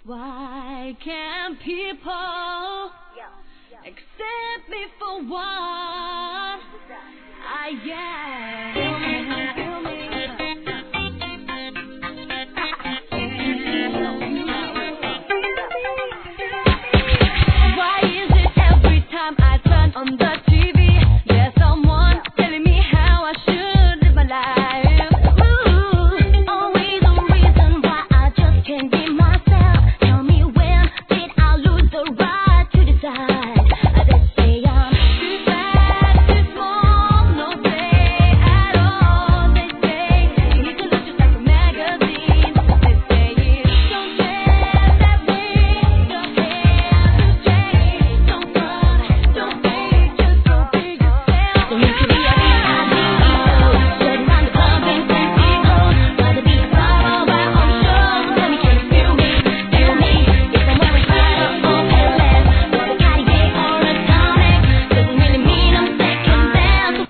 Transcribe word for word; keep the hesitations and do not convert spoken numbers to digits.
Why can't people accept me for what I am? Why is it every time I turn on the T V